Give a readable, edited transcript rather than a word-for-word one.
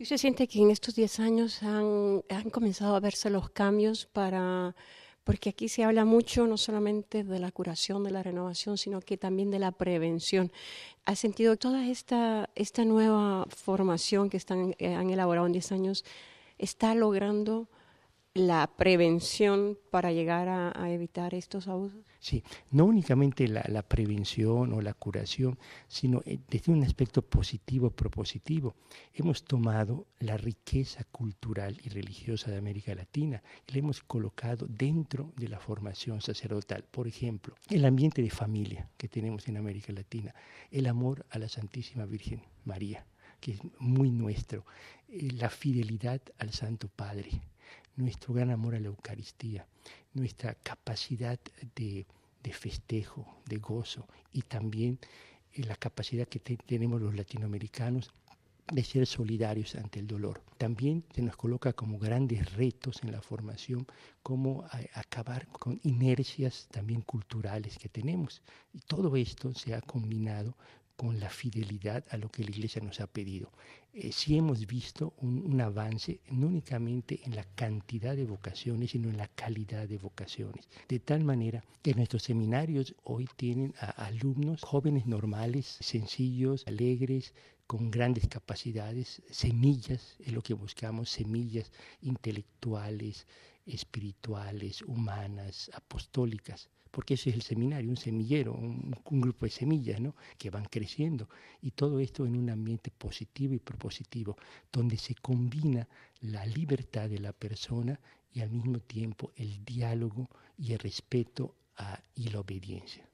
¿Y se siente que en estos 10 años han comenzado a verse los cambios porque aquí se habla mucho no solamente de la curación, de la renovación, sino que también de la prevención? ¿Has sentido toda esta nueva formación que han elaborado en 10 años está logrando la prevención para llegar a evitar estos abusos? Sí, no únicamente la prevención o la curación, sino desde un aspecto positivo, propositivo. Hemos tomado la riqueza cultural y religiosa de América Latina y la hemos colocado dentro de la formación sacerdotal. Por ejemplo, el ambiente de familia que tenemos en América Latina, el amor a la Santísima Virgen María, que es muy nuestro, la fidelidad al Santo Padre, nuestro gran amor a la Eucaristía, nuestra capacidad de festejo, de gozo y también la capacidad que tenemos los latinoamericanos de ser solidarios ante el dolor. También se nos coloca como grandes retos en la formación, cómo acabar con inercias también culturales que tenemos. Y todo esto se ha combinado con la fidelidad a lo que la Iglesia nos ha pedido. Sí hemos visto un avance no únicamente en la cantidad de vocaciones, sino en la calidad de vocaciones. De tal manera que nuestros seminarios hoy tienen a alumnos jóvenes normales, sencillos, alegres, con grandes capacidades, semillas, es lo que buscamos, semillas intelectuales, espirituales, humanas, apostólicas, porque ese es el seminario, un semillero, un grupo de semillas, ¿no?, que van creciendo, y todo esto en un ambiente positivo y propositivo, donde se combina la libertad de la persona y al mismo tiempo el diálogo y el respeto y la obediencia.